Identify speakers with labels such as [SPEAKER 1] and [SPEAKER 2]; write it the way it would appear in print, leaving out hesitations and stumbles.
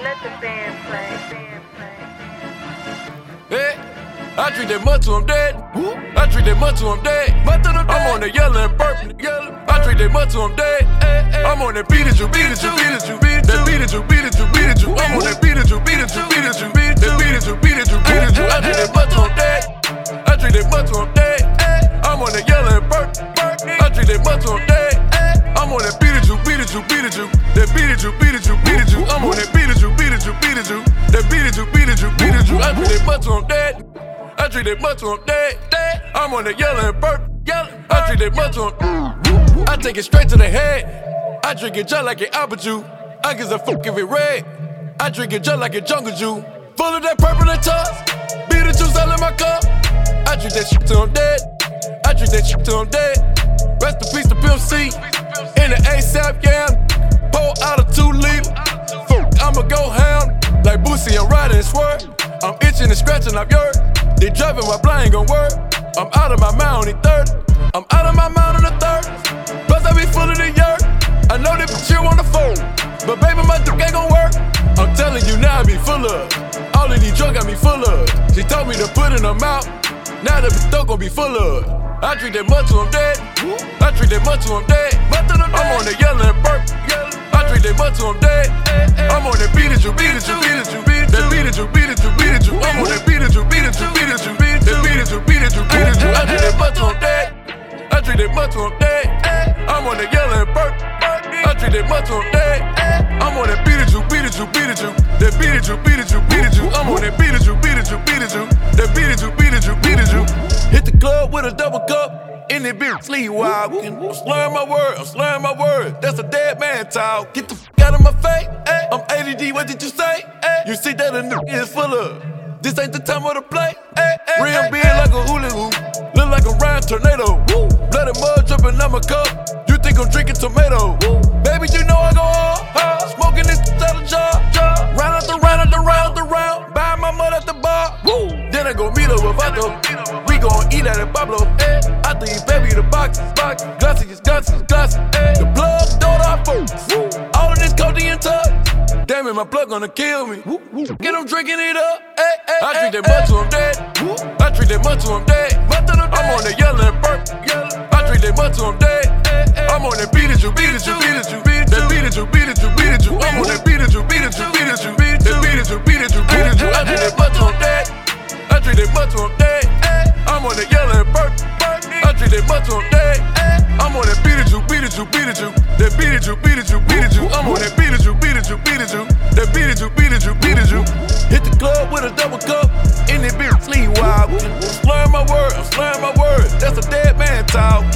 [SPEAKER 1] Let the band play.
[SPEAKER 2] Hey, I treat that mud till I'm dead. I treat that mud till I'm dead. I'm on the yellow and purple. I treat that mud till I'm dead. I'm on that beat it you, beat it you, beat it you, beat it you, beat it you, beat it you, beat it you. I'm on that beat it you, beat it you, beat it you, beat it you, beat it you, beat it you, beat it you. I treat that mud till I'm dead. I treat that mud till I'm dead. I'm on that yellow and purple. I treat that mud till I'm dead. I'm on that beat it you, beat it you, beat it you. That beat it you, beat it you, beat it you. I'm on that beat it you, beat it you, beat it you. That beat it you, beat it you, beat it you. I treat that mud till I'm dead. I treat that mud till I'm dead. I'm on that yellow and purple. I treat that mud till I'm I take it straight to the head. I drink it just like an apple juice. I give a fuck if it red. I drink it just like a jungle juice. Full of that purple and toss. Beat the juice all in my cup. I drink that shit till I'm dead. I drink that shit till I'm dead. Rest in peace to Pimp C. In the ASAP, yeah. Pour out a 2 liter. Fuck, I'ma go ham. Like Boosie, I'm riding and swerve. I'm itching and scratching up yours. They driving while blind gon' work. I'm out of my mind on the 30. I'm out of my mind on the 30. Plus I be full of the yurt. I know they put you on the phone, but baby my dick ain't gon' work. I'm telling you now I be full of. All of these drugs got me full of. She told me to put in her mouth. Now the bitch gon' be full of. I drink that mud till I'm dead. I drink that mud till I'm dead. I'm on the yellow and purple. I drink that mud till I'm dead. I'm on that beat it you, beat it you, beat it you, beat it you, beat it you, beat it you, beat it you. I'm on that beat it you, beat it you, beat it you, beat it you, beat it you, beat it you, beat it you. I drink that mud till I'm dead. I drink that mud till I'm dead. I'm on that yellow and purple. I drink that mud till I'm dead. I'm on that beat it you, beat it you, beat it you. That beat it you, beat it you, beat it you. I'm on that beat it you, beat it you, beat it you. That beat it you, beat it you, beat it you. Hit the club with a double cup. In that bitch sleep walking. I'm slurring my word, I'm slurring my word. That's a dead man talk. Get the fuck out of my face. I'm ADD, what did you say? You see that a nigga is full of. This ain't the time of the play. Real big like a hula hoop. Look like a round tornado. Blood and mud dripping out my cup. You think I'm drinking tomato? Baby, you know I go hard. Smoking this out of jar. Round after round after round after round. Buying my mud at the bar. Then I go meet up with Vato. We gon' eat at it, Pablo. After you baby the box. Glasses. The blood, don't I fool. All of this codeine touch. Damn it, my blood gonna kill me. Get them drinking it up. I drink that mud till I'm dead. I drink that mud till I'm dead. I'm on that yellow and purple. I drink that mud till I'm dead. I'm on that beat it you, beat it you, beat it you, beat it you, beat it you, beat it you, beat it you. I'm on that beat it you, beat it you, beat it you, beat it you, beat it you, beat it you, beat it you. I drink that mud till I'm dead. I drink that mud till I'm dead. I'm on that yellow and purple. I drink that mud till I'm dead. I'm on that beat it you, beat it you, beat it you. That beat it you, beat it you, beat it you. I'm on that beat it you, beat it you, beat it you. That beat it you, beat it you, beat it you. Hit the club with a double cup. In that bitch sleep walking. I'm slurring my word, I'm slurring my word. That's a dead man talk.